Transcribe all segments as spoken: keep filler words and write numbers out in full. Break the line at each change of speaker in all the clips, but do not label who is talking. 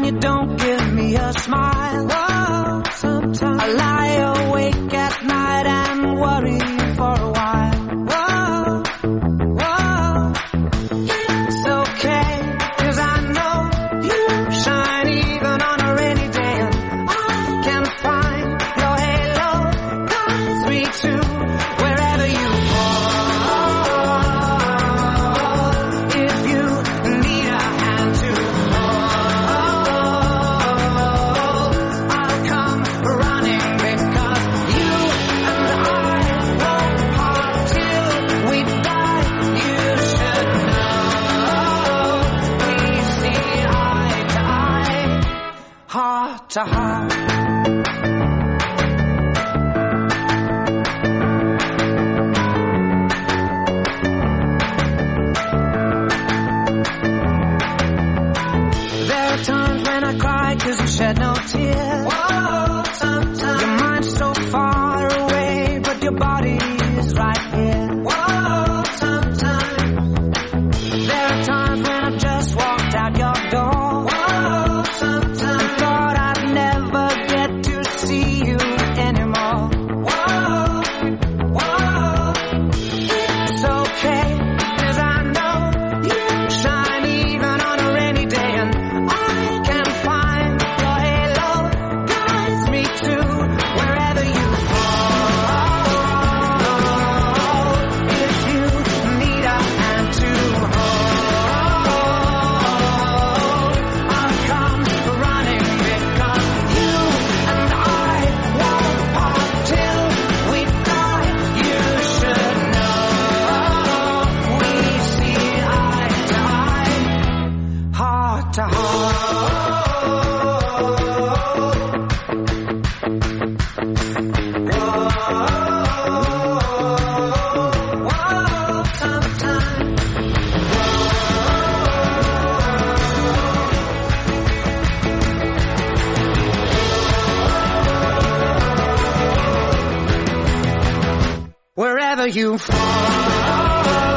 and you don't give me a smile. Whoa, sometimes I lie awake at night and worry for a while. Whoa, whoa, it's okay, 'cause I know you shine even on a rainy day, and I can find your halo guides me to wherever you to heart. There are times when I cry 'cause you shed no tears. Whoa, sometimes your mind's so far away, but your body is right here. Whoa, sometimes there are times when I just walked out your door. Whoa, sometimes thought I'd never get to see you anymore. Whoa, whoa, it's okay, 'cause I know you shine even on a rainy day, and I can find your halo guides me to wherever you fall. If you need a hand to hold, I'll come running, because you and I won't part till we die. You should know we see eye to eye, heart to wherever you fall.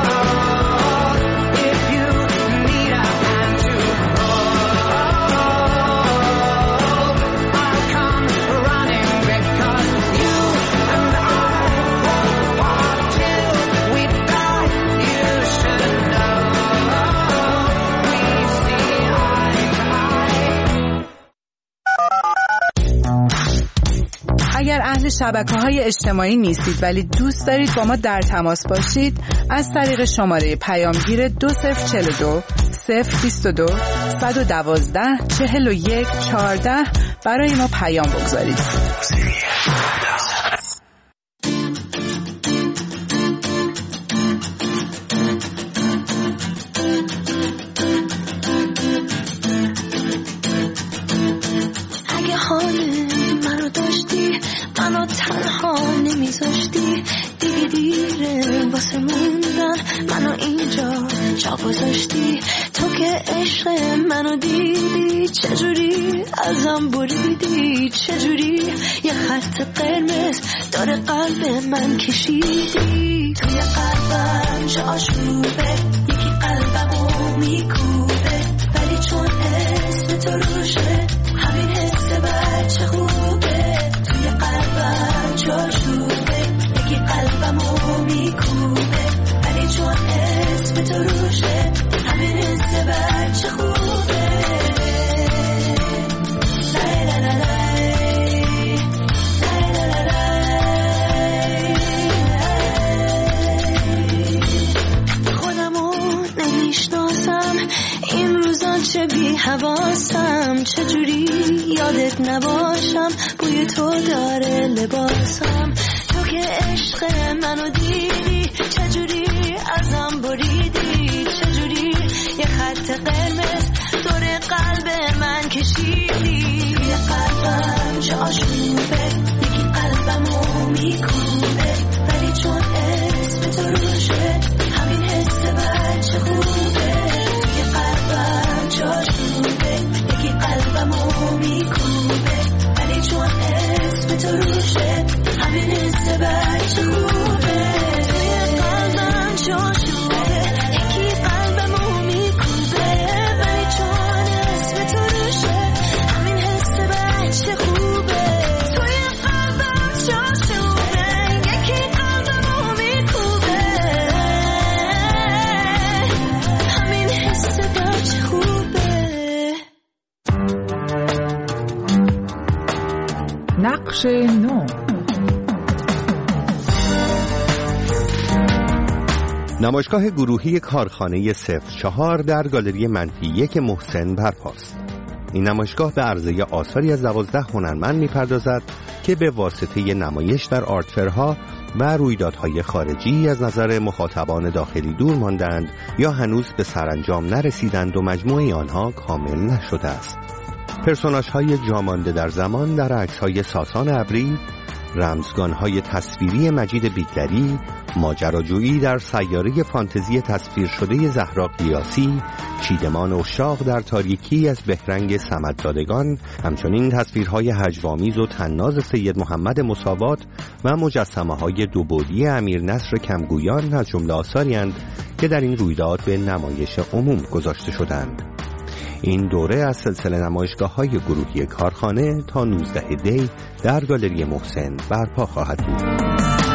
If you need a hand to hold, I'll come running, because you and I won't part till we die. You should know we see eye to eye.
اگر اهل شبکه‌های اجتماعی نیستید ولی دوست دارید با ما در تماس باشید، از طریق شماره پیامگیر دو صفر چهل و دو صفر بیست و دو صد و دوازده چهل و یک چهارده برای ما پیام بگذارید.
اگه حال منو داشتی، منو تنها نمیذاشتی، دیگه دیره واسه موندن، منو اینجا جا گذاشتی. تو که عشق منو دیدی، چجوری ازم بریدی، چجوری یه خط قرمز داره قلب من کشیدی. توی قلبم جا آشوبه، یکی قلبمو میکوبه، ولی چون اسم تو روشه همین حس بچه خوبه. توی قلبم جا شوبه، یکی قلبمو میکوبه، ولی چون اسم تو روشه همین حس بچه خوبه. لای لای لای لای لای لای. خودمو نمیشناسم این روزا، چه بی حواسم، چجوری یادت نباشم، بوی تو داره لباسم. تو که عشق منو دیدی، چجوری ازم بریدی، چجوری یه خط قرمز دور قلب من کشیدی. توی قلبم جا آشوبه، یکی قلبمو میکوبه، ولی چون اسم تو روشه همین حس بچه خوبه. توی قلبم جا آشوبه، یکی قلبمو میکوبه، ولی چون اسم تو روشه همین حس بچه خوبه. توی قلبم جا آشوبه، یکی قلبمو میکوبه، ولی چون اسم تو روشه
نقش نو.
نمایشگاه گروهی کارخانه صفر چهار در گالری منفی یک محسن برپاست. این نمایشگاه به عرضه آثاری از دوازده هنرمند می‌پردازد که به واسطه نمایش در آرتفرها و رویدادهای خارجی از نظر مخاطبان داخلی دور ماندند یا هنوز به سرانجام نرسیدند و مجموعه آنها کامل نشده است. پرسوناژهای جامانده در زمان در عکس‌های ساسان ابری، رمزگان‌های تصویری مجید بیگلری، ماجراجویی در سیاره فانتزی تصویر شده زهرا قیاسی، چیدمان اشاق در تاریکی از بهرنگ صمدزادگان، همچنین تصویرهای هجوآمیز و طناز سید محمد مساوات و مجسمه‌های دوبعدی امیر نصر کمگویان از جمله آثاری‌اند که در این رویداد به نمایش عموم گذاشته شدند. این دوره از سلسله نمایشگاه‌های گروهی کارخانه تا نوزده دی در گالری محسن برپا خواهد بود.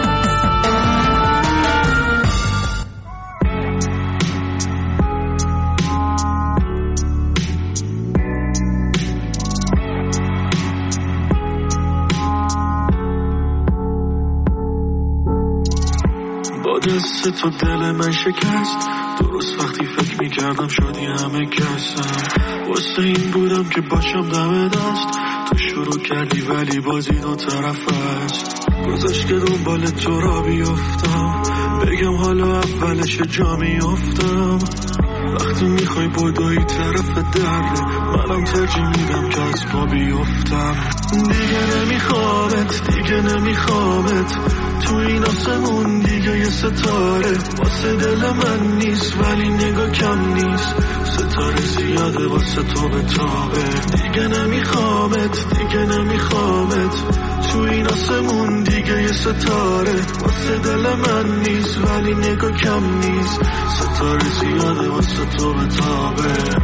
دست تو دل من شکست، درست وقتی فکر میکردم شدی همه کسم. واسه این بودم که باشم دم دست، تو شروع کردی ولی بازی دو طرف است. گذاشت که دنبال تو را بیفتم، بگم حالا اولش جا میفتم. وقتی میخوای بدوی طرف در، منم ترجیح میدم که از پا بیفتم. دیگه نمیخوامت، دیگه نمیخوامت، تو این آسمون دیگه یه ستاره واسه دل من نیست، ولی نگاه کم نیست. ستاره زیاده واسه تو به تابه. دیگه نمیخوامت، دیگه نمیخوامت، تو این آسمون دیگه یه ستاره واسه دل من نیست، ولی نگاه کم نیست. ستاره زیاده واسه تو به تابه.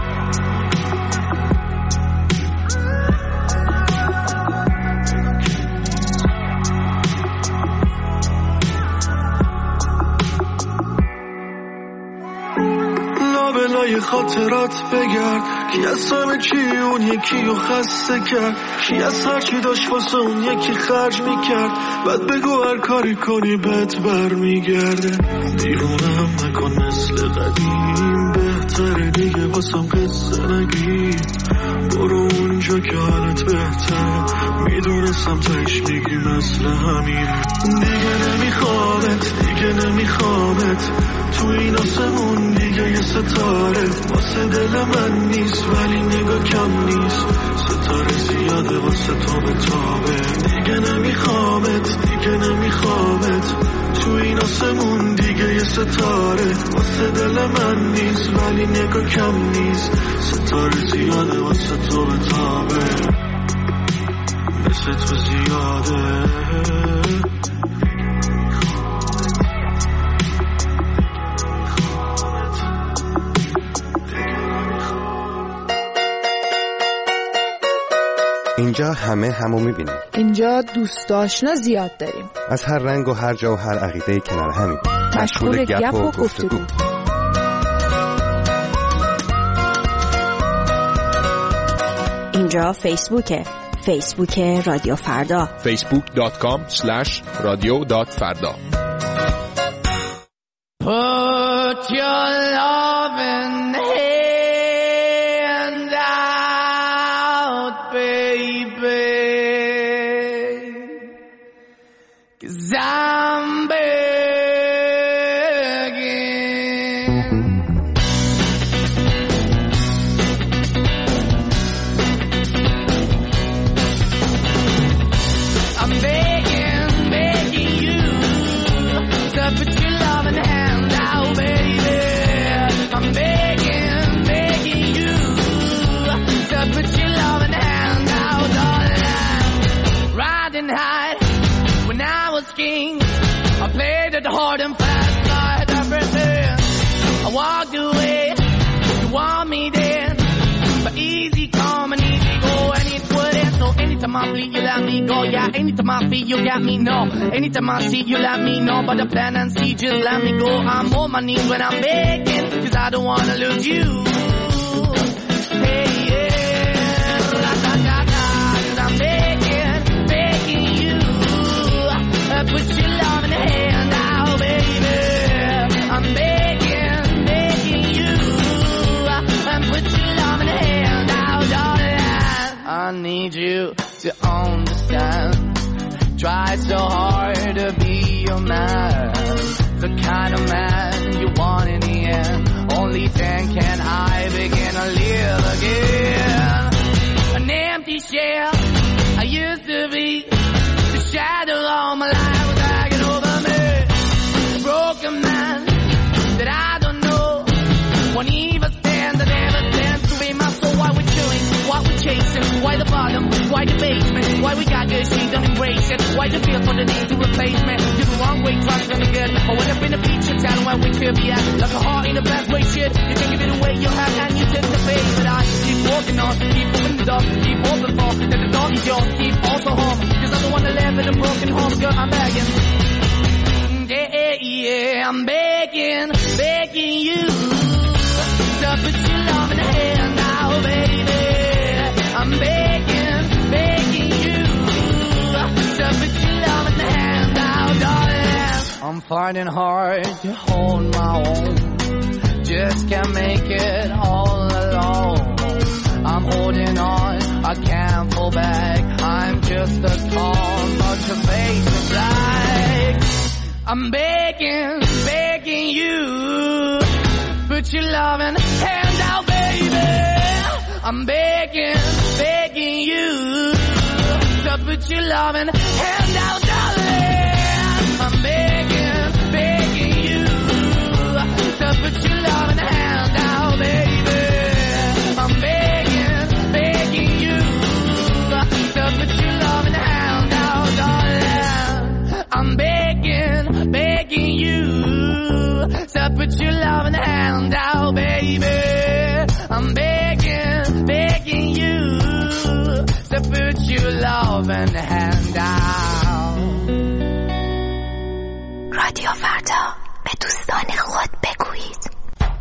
لای خاطرات بگرد، کی از همه چی اون یکی رو خسته کرد، کی از هر چی داشت واسه اون یکی خرج میکرد. بعد بگو هر کاری کنی بهت بر میگرده. دیوونم نکن مثل قدیم، بهتره دیگه واسم قصه نگی. برو اونجا که حالت بهتره، میدونستم تایش میگی مثل همین. دیگه نمیخوامت، دیگه نمیخوامت، تو این آسمون دیگه یه ستاره واسه دل من نیست، ولی نگاه کم نیست. ستاره زیاده واسه تو به تابه. دیگه نمیخوامت، دیگه نمیخوامت، تو این آسمون دیگه یه ستاره واسه دل من نیست، ولی نگاه کم نیست. ستاره زیاده واسه تو به تابه. مثل تو زیاده.
اینجا همه همو میبینیم.
اینجا دوست آشنا زیاد داریم،
از هر رنگ و هر جا و هر عقیده کنار همیم،
مشغول گپ و گفتگو.
اینجا فیسبوکه، فیسبوک رادیو فردا،
فیسبوک دات کام اسلش رادیو دات فردا.
Put your loving hand out, baby, 'cause I'm begging. I'm begging, begging you to put your loving hand out, baby. I'm begging, begging you to put your loving hand out, darling. Riding high when I was king, I played it hard and fast, tried everything. I walked away, you want me then, but easy come and easy go, and it wouldn't. So anytime I bleed, you let me go. Yeah, anytime I feel, you got me, no. Anytime I see, you let me know. But the plan and see, just let me go. I'm on my knees when I'm begging, 'cause I don't wanna lose you. Hey, yeah, la da da da, 'cause I'm begging, begging need you to understand. Try so hard to be your man, the kind of man you want in the end. Only then can I begin to live again. An empty shell I used to be, the shadow all my life was hanging over me. A broken man that I don't know, won't even stand, that never stands to be my soul. Why we're chilling, why we're chasing, why the bottom, why the basement, why we got good, she don't embrace it. Why the feel for the need to replace me? You're the wrong way, trying to gonna get. I went up in the feature town where we could be at, like a heart in the best way, shit. You can give it away, you have, and you take the bait. But I keep walking on, keep moving the door, keep open for, that the dog is yours, keep also home. Cause I'm the one that live in a broken home, girl, I'm begging. Yeah, yeah, I'm begging, begging you to put your love in the hand now, baby. I'm begging, begging you to put your love in the hand now, darling. I'm finding hard to hold my own, just can't make it all alone. I'm holding on, I can't fall back. I'm just a call, but the face of black. I'm begging, begging you, put your loving hand out, baby. I'm begging, begging you, to put your loving hand out, darling. I'm begging, begging you, to put your loving hand out, baby. I'm begging, begging you, to put your loving hand out, darling. I'm begging, begging you, to put your loving hand out, baby. I'm begging, begging you, to put your loving hand out.
رادیو فردا، به دوستان خود بگویید.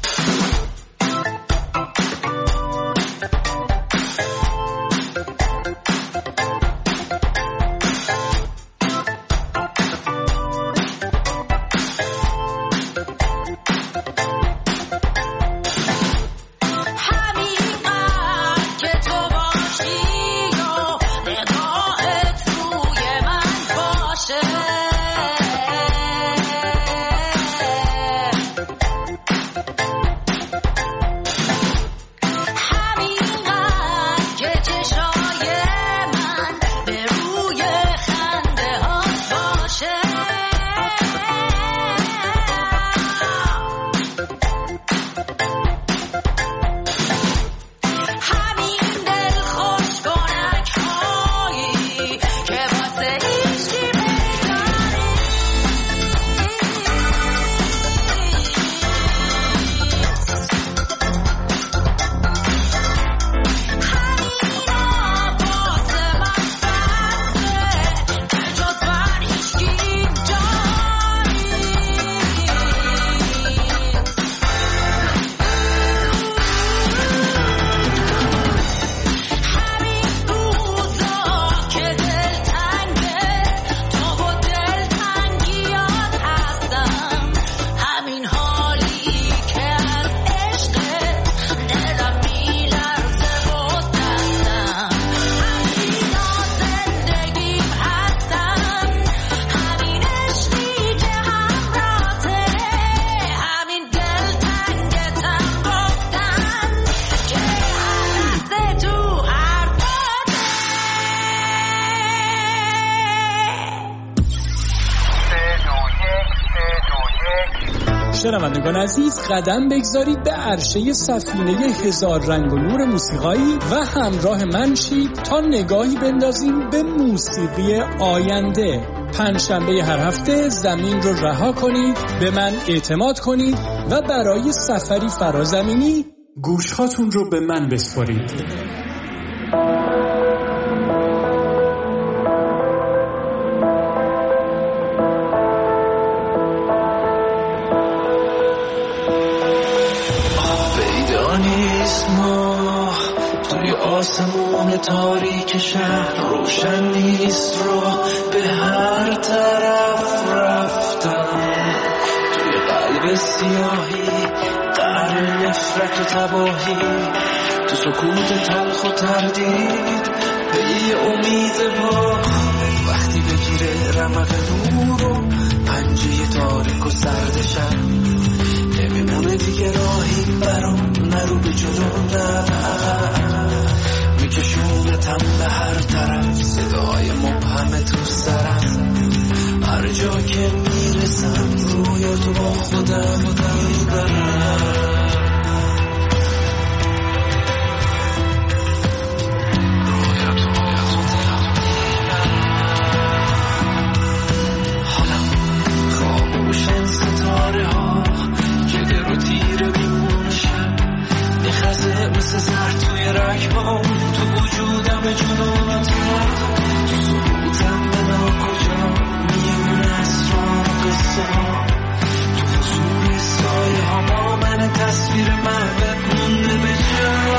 شنوندگان عزیز، قدم بگذارید به عرشه سفینه هزار رنگ و نور موسیقایی و همراه من شید تا نگاهی بندازیم به موسیقی آینده. پنجشنبه هر هفته زمین رو رها کنید، به من اعتماد کنید و برای سفری فرازمینی گوشهاتون رو به من بسپارید.
آسمون تاریک شهر روشن نیست، رو به هر طرف رفتم، توی قلب سیاهی قرن نفرت و تباهی، تو سکوت تلخ و تردید به یه امید با وقتی بگیره رمق نور و پنجه تاریک و سرد شب نمیمونه دیگه راهی برام نرو به جلو نه میکشونتم به هر طرف صدای مبهم تو سرم هر جا که میرسم رویاتو با خودم میبرم مثل زهر توی رگبام تو وجودم به جنونت تو سکوتم به ناکجا میمونه اسرار قصه ها تو فضول سایه ها ما من تصویر محبت مونده به جا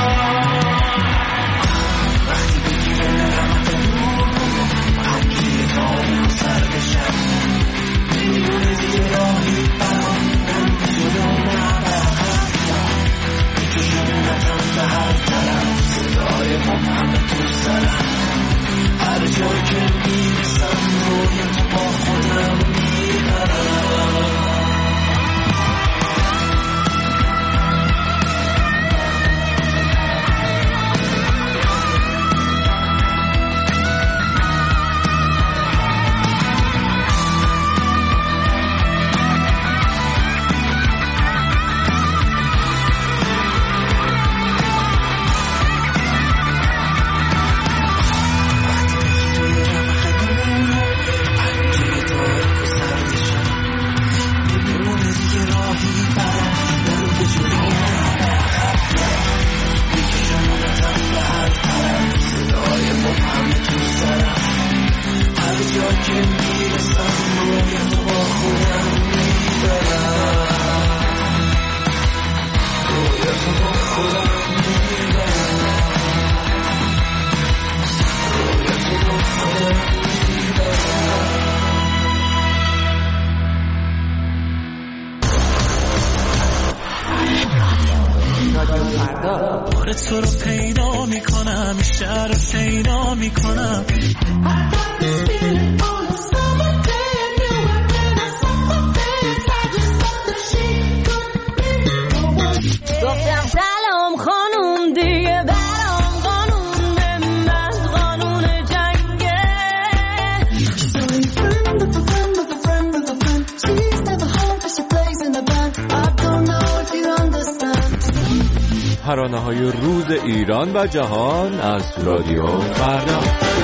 وقتی بگیره رمق نور پنجه تاریک و سرد شب میمونه دیگه راهی برام نرو به جلو به هر طرف صدای مبهم تو سرم هر جا که میرسم روی تو با خودم میبرم تو رو پیدا میکنم شهر رو پیدا میکنم
گفتم سلام خانوم دیگه برام قانون به من قانون جنگه So you friend of a friend of a friend of a friend She's never home but she plays in the band I don't know if you understand
ترانه‌های روز ایران و جهان از رادیو فردا.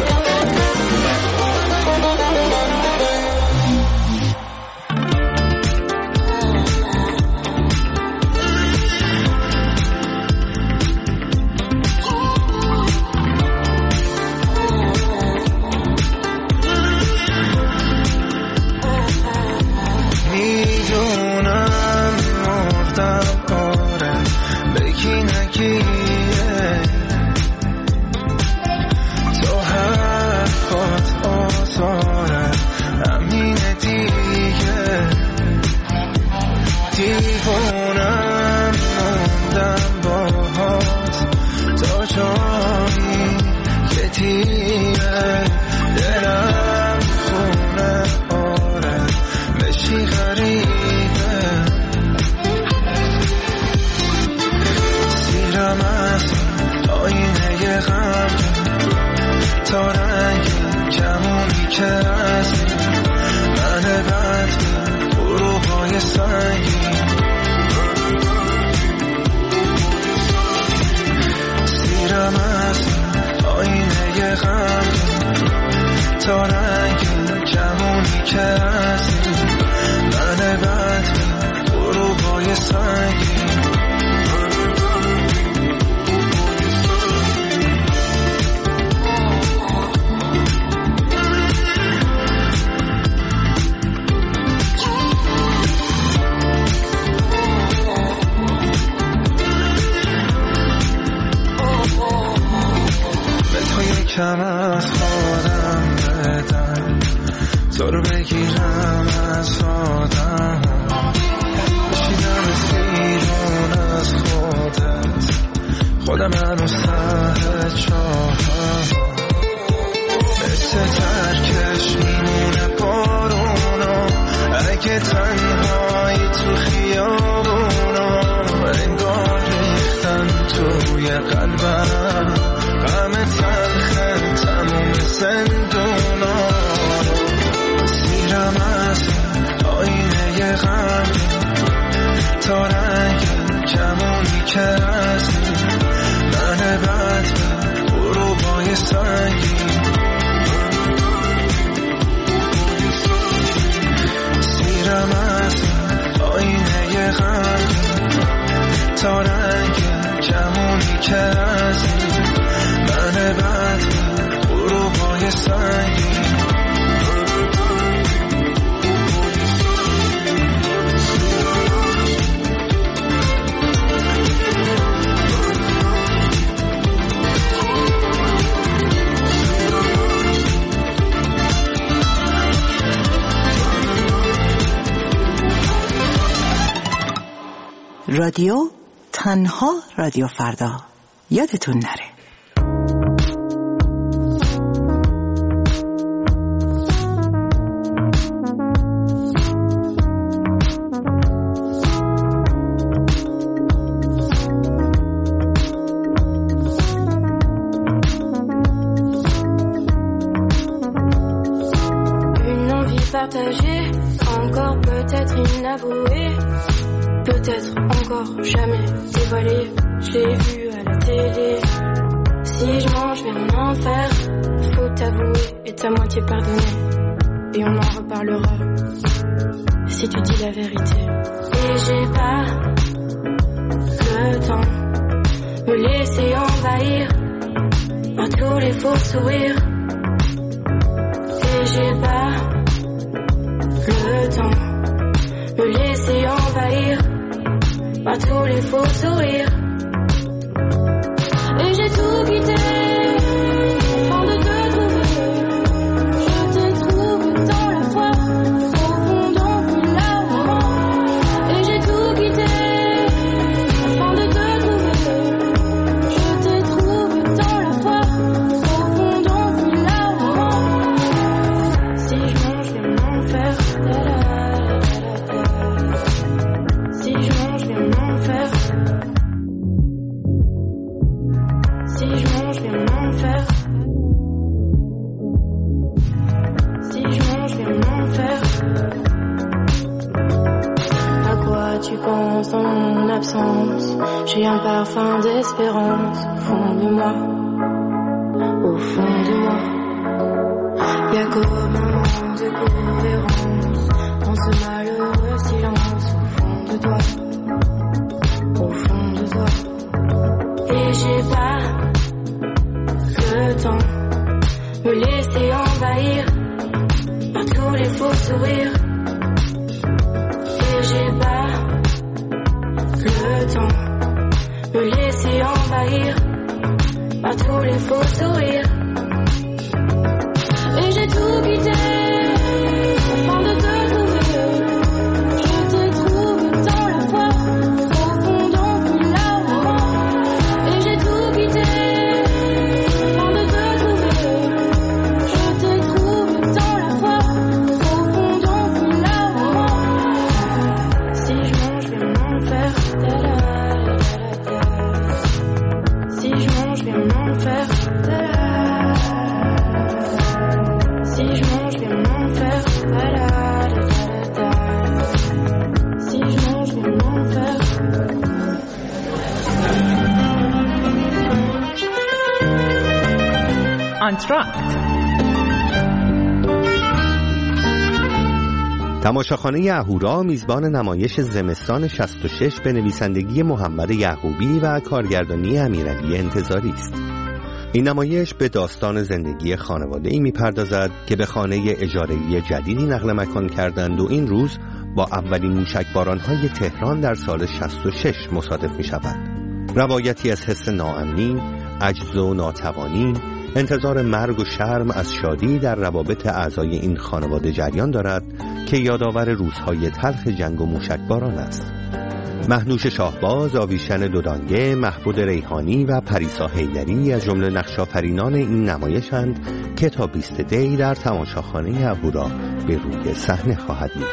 کم از خودم بدم تو رو بگیرم از آدم بشیدم از بیرون از خودت خودم هنوز ته چاهم مثل ترکش میمونه بارونا اگه تنهایی تو خیابونا انگار ریختن توی قلبم غم تلخ تموم زندونا سیرم از آینه غم تا رنگ کمونی که از من بد به غروبای سنگی سیرم از آینه غم تا رنگ کمونی که از من بد به غروبای سنگی
رادیو تنها رادیو فردا یادتون نره.
Une envie partagée, encore peut-être inavouée, peut-être encore jamais dévoilée. Je l'ai vu à la télé. Si je mange vers un enfer, faut t'avouer, est à moitié pardonné. Et on en reparlera si tu dis la vérité. Et j'ai pas le temps me laisser envahir par tous les faux sourires. Et j'ai pas le temps me laisser envahir par tous les faux sourires. Et j'ai tout quitté afin de te trouver. Je t'ai trouvé dans la foi, profondant plus largement. Et j'ai tout quitté afin de te trouver. Je t'ai trouvé dans la foi, profondant plus largement. Si je mange, je vais m'en faire. Si je mange, je vais m'en faire. Si je mange, je vais m'en faire. Si je mange, je vais m'en faire. À quoi tu penses dans mon absence? J'ai un parfum d'espérance au fond de moi. Au fond de moi. Y'a comme un moment de cohérence dans ce malheureux silence au fond de toi. Au fond de toi. Et j'ai pas le temps me laisser envahir par tous les faux sourires. Et j'ai pas le temps me laisser envahir par tous les faux sourires. Et j'ai tout quitté afin de te trouver. Je t'ai trouvé dans la foi, profondant plus largement. Et j'ai tout quitté afin de te trouver. Je t'ai trouvé dans la foi, profondant plus largement. Si je mange, je vais m'en faire. Si je mange, je vais m'en faire. Si je mange, je vais m'en faire. Si je mange, je vais m'en faire.
آنتراکت.
تماشاخانه اهورا میزبان نمایش زمستان شصت و شش به نویسندگی محمد یعقوبی و کارگردانی امیرعلی انتظاری است. این نمایش به داستان زندگی خانواده‌ای می‌پردازد که به خانه اجاره‌ای جدیدی نقل مکان کردند و این روز با اولین موشکباران‌های تهران در سال شصت و شش مصادف می‌شود. روایتی از حس ناامنی، عجز و ناتوانی، انتظار مرگ و شرم از شادی در روابط اعضای این خانواده جریان دارد که یادآور روزهای تلخ جنگ و موشکباران است. مهنوش شاهباز، آویشن دودانگه، محمود ریحانی و پریسا حیدری از جمله نقش‌آفرینان این نمایشند که تا بیست دی در تماشاخانه اهورا به روی صحنه خواهد بود.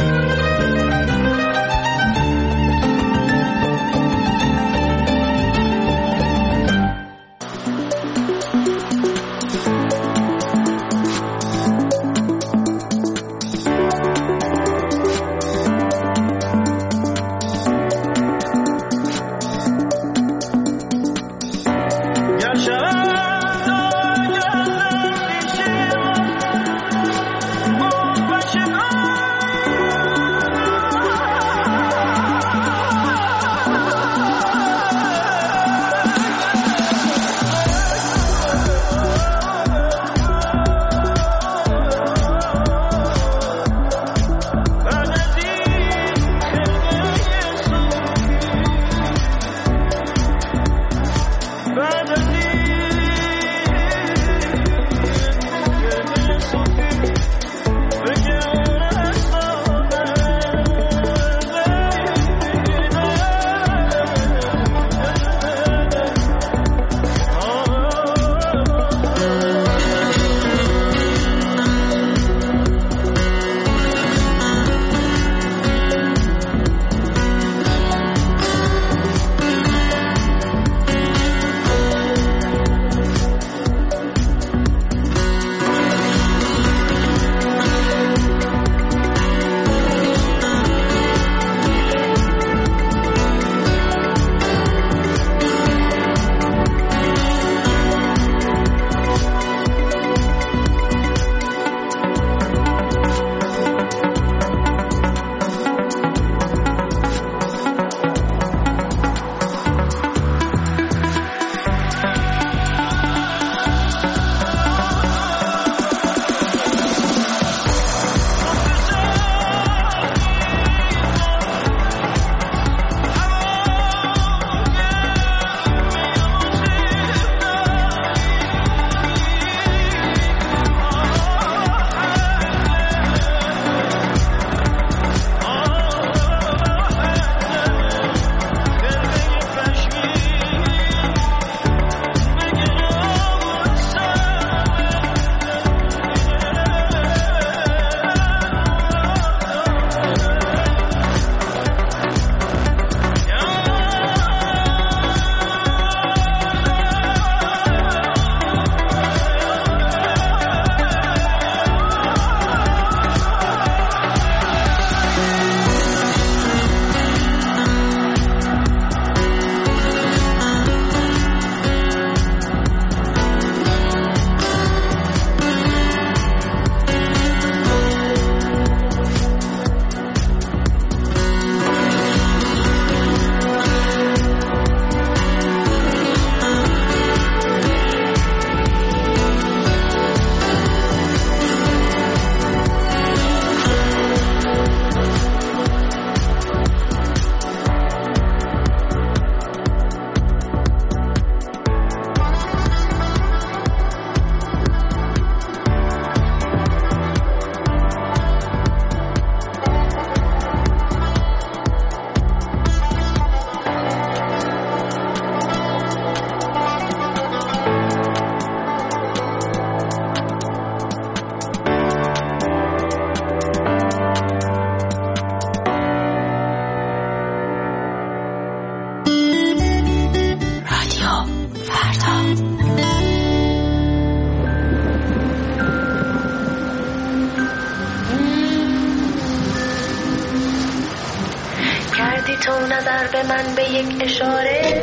نظر به من به یک اشاره،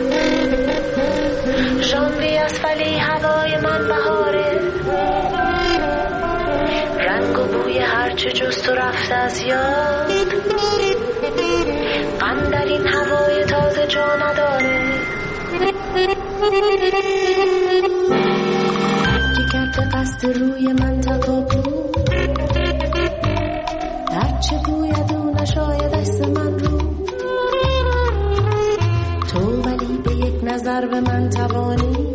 ژانویه است ولی هوای من بهاره، رنگ و بوی هرچه جست و رفته از یاد، غم در این هوای تازه جا نداره، که کرده قصد روی من تکاپو، هرچه گوید او نشاید دست من رو، تو ولی به یک نظر به من توانی،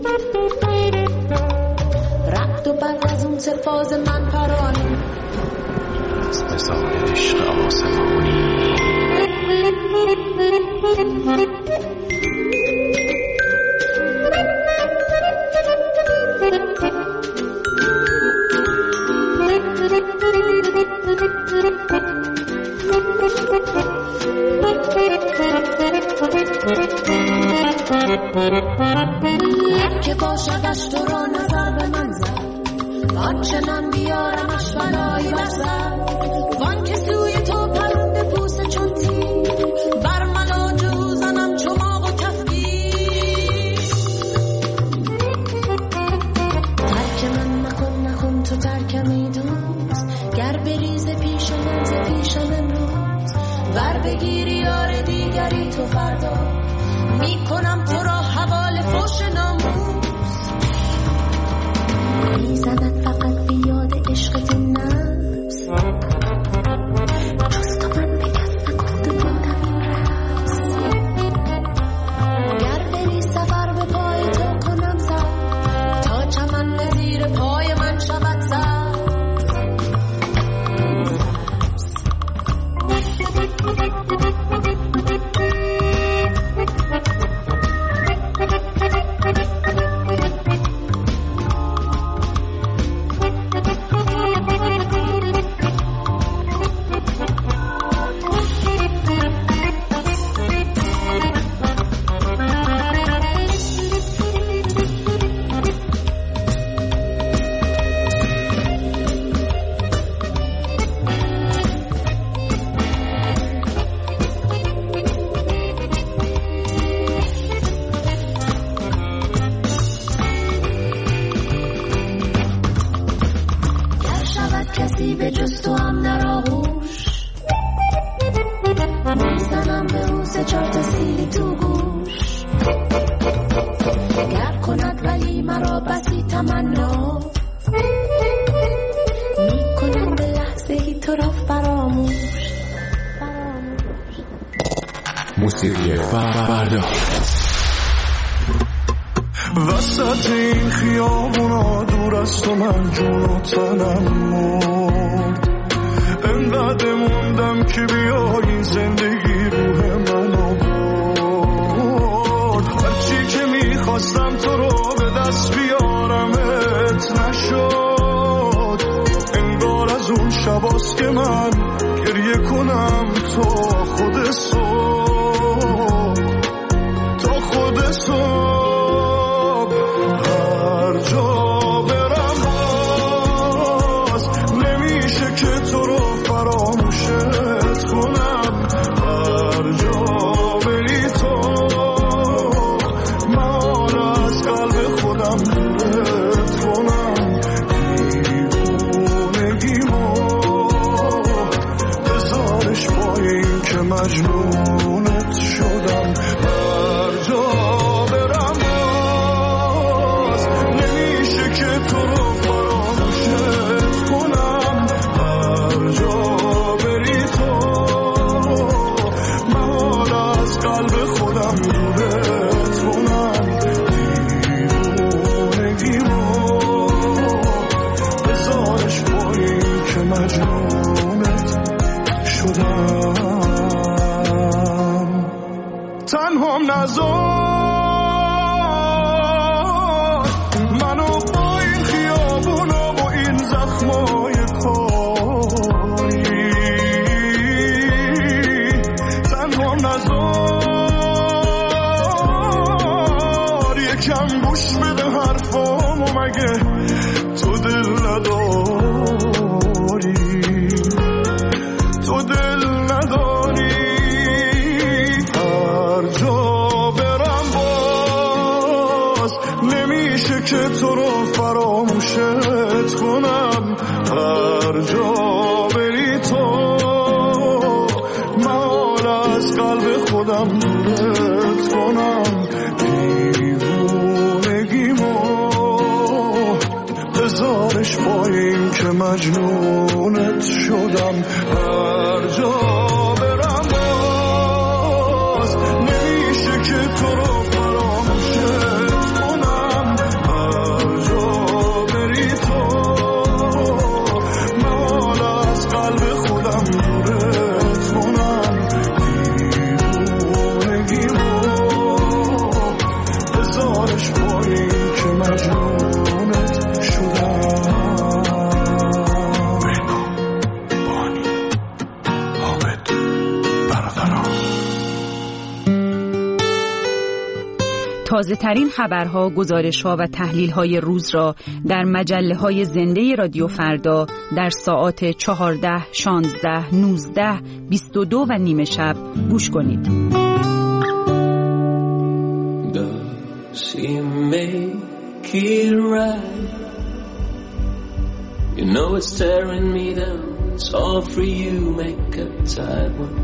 رفت و بعد از اون سفاز من پرانی،
از بزار عشق آسمانی.
که باشدش تو را نظر به منظر آنچنان بیارمش بلایی برسر وان که سوی تو پرنده پوست چون تیر بر ملا جو زنم چماق و کفگیر ترک من نکن نکن تو ترکمی دوست گر بریز پیش من ز پیشم امروز ور بگیری یار دیگری تو فردا میکنم تو را حوال فوش ناموس میزند فقط بیاد عشقت نفس جز تو من به کس نگفته بودم این رفت گر بری سفر به پای تو کنم سر تا چمن زیر پای من شود سر کسی به جز تو هم در آغوش میزنم به او سه چار تا سیلی تو گوش گر کند ولی مرا بسی تمنا میکنم به لحظه ای تو را فراموش
موسیقی فردا
وسط این خیابونا دور از تو من جون و تنم مرد انقدر موندم که بیایی زندگی روح منو برد هرچی که میخواستم تو رو به دست بیارمت نشد انگار از اون شباست که من گریه کنم تا خود صبح تا خود صبح مجنونت شدم هر جا برم باز نمیشه که تو رو فراموشت کنم هر جا بری تو من از قلب خودم دورت کنم دیوونگیمو بذارش با این که مجنونت شدم تنها نذار منو با این خیابونا با این زخمای کاری تنها نذار یکم گوش بده حرفامو مگه تو دل نداری تو دل نداری که تو رو فراموشت کنم هر جا بری تو من از قلب خودم دورت کنم دیوونگیمو بذارش با این که مجنونت شدم هر جا برم باز نمیشه که تو رو
تازه‌ترین خبرها، گزارش‌ها و تحلیل‌های روز را در مجله‌های زنده رادیو فردا در ساعات چهارده، شانزده، نوزده، بیست و دو و نیمه شب گوش کنید.
You know it's tearing me down. It's all for you. Make a tight one.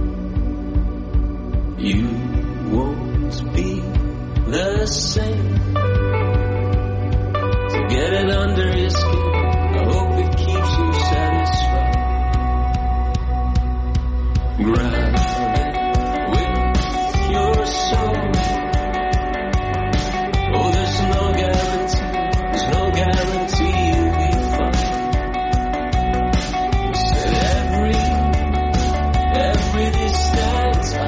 You won't be the same. To get it under your skin, I hope it keeps you satisfied. Grab it with your soul. Oh, there's no guarantee. There's no guarantee you'll be fine. Said every, every distance I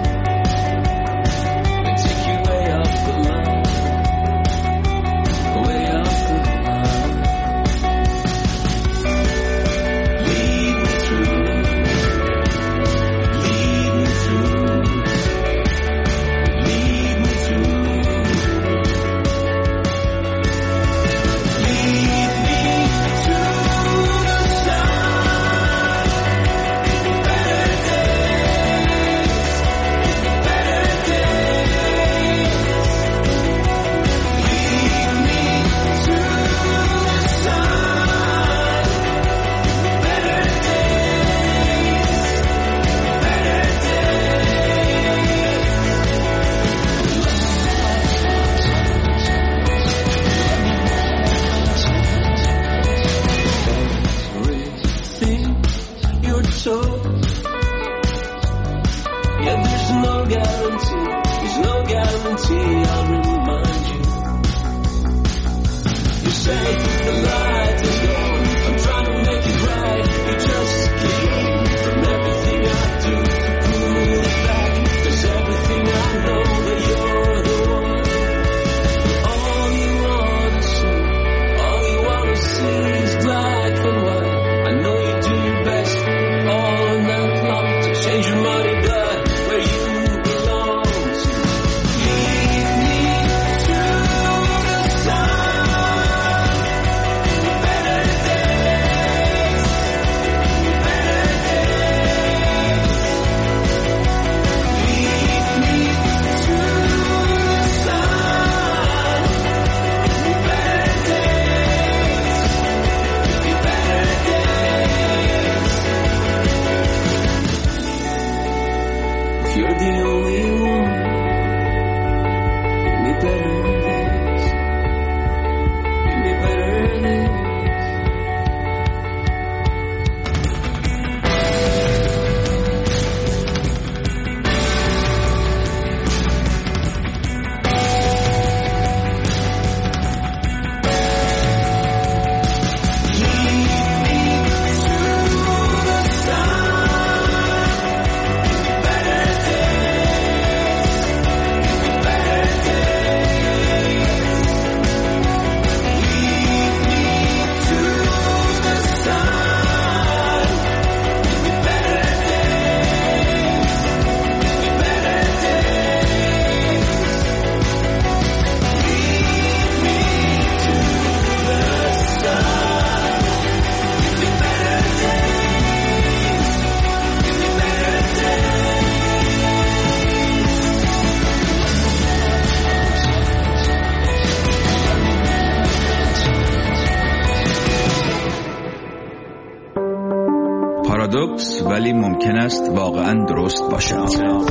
پارادوکس ولی ممکن است واقعا درست باشد.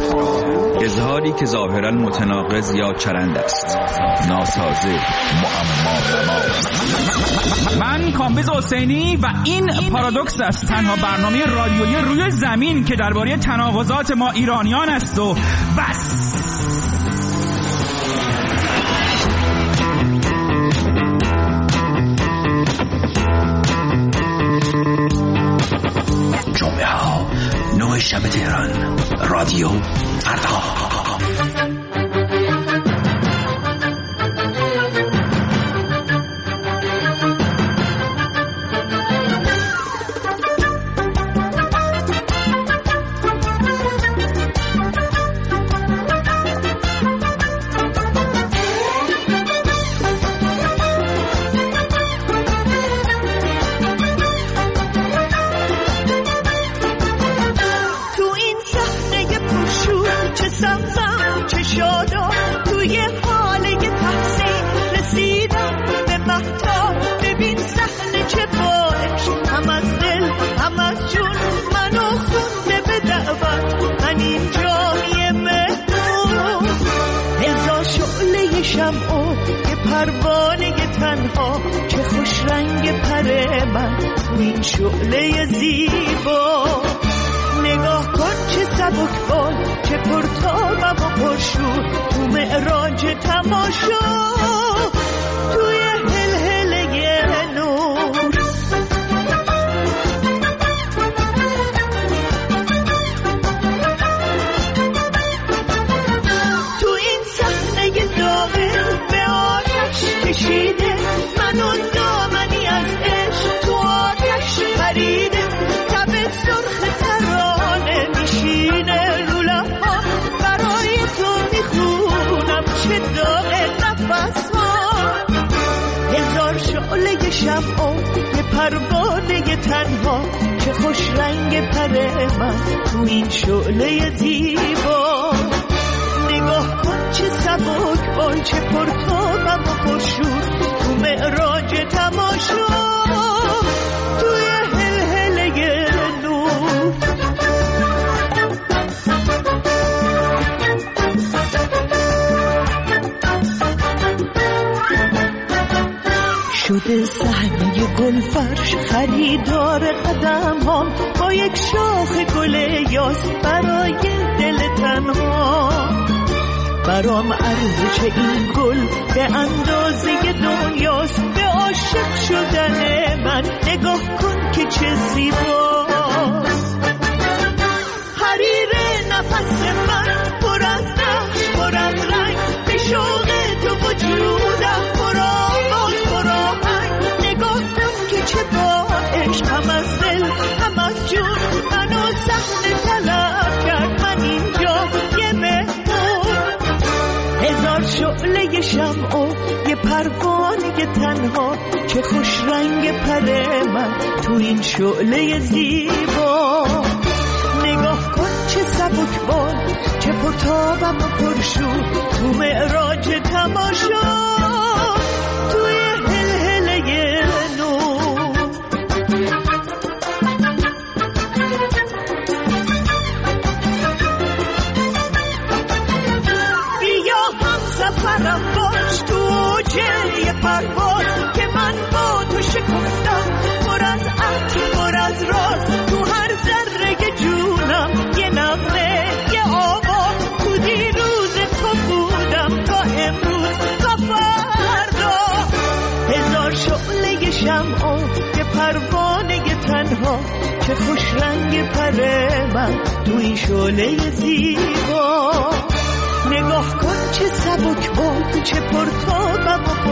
اظهاری که ظاهرا متناقض یا چرند است، ناسازه، معما.
من کامبیز حسینی و این پارادوکس است، تنها برنامه رادیویی روی زمین که درباره تناقضات ما ایرانیان است و بس.
جمعه ها نه شب تهران، رادیو فردا.
پروانه تنها، چه خوش رنگ پر من تو این شعله زیبا. نگاه کن چه سبکبال، چه پرتابم و پرشور، تو معراج تماشا، توی هلهله نور. تو این صحنه داغ به آتش کشیده، من و دامنی از عشق تو آتش پریده. تب سرخ ترانه میشینه رو لب‌ها، برای تو میخونم چه داغ نفس ها. هزار شعله شمع و یه پروانه تنها، چه خوش رنگ پر من تو این شعله زیبا. نگاه کن چه سبک بال، چه پرتابم و پرشور، تو معراج تماشا، توی هلهله نور. شده صحنه گل فرش، خریدار قدم هم با یک شاخ گل یاس برای دل تنها. برام ارزش این گل به اندازه دنیاست، به عاشق شدن من نگاه کن که چه زیباست. حریر نفس من پر از نقش، پر از رنگ، به شوق تو وجودم پر آواز، پر آهنگ. نگاه کن که چه با عشق هم از دل هم از جون منو صحنه طلب کرد. من اینجا یه مهمون، هزار شعله شمع و یه پروانه تنها، چه خوش رنگ پر من تو این شعله زیبا. نگاه کن چه سبک بال، چه پرتابم و پرشور، تو معراج تماشا، توی هلهله نور. بیا هم سفرم باش تو اوجه پرواز، که من با تو شکفتم پر از عطر، پر از راز. تو هر ذره جونم یه نغمه، یه آواز. تو دیروز تو بودم تا امروز تا فردا. هزار شعله شمع و یه پروانه تنها، چه خوش رنگ پر من تو این شعله زیبا. نگاه کن چه سبک بال، چه پرتابم و